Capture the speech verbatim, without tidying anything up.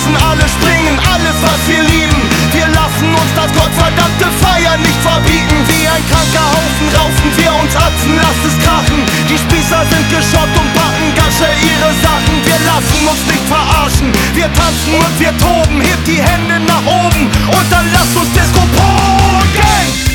tanzen, alle springen, alles was wir lieben. Wir lassen uns das gottverdammte Feiern nicht verbieten. Wie ein kranker Haufen raufen wir uns Atzen, lasst es krachen. Die Spießer sind geschockt und packen ganz schnell ihre Sachen. Wir lassen uns nicht verarschen, wir tanzen und wir toben. Hebt die Hände nach oben und dann lasst uns Disco Polo gehen.